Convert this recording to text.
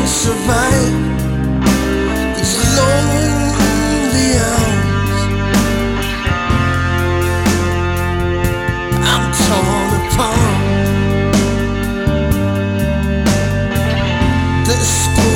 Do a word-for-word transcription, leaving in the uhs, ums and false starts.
survive these lonely hours. I'm torn apart. The school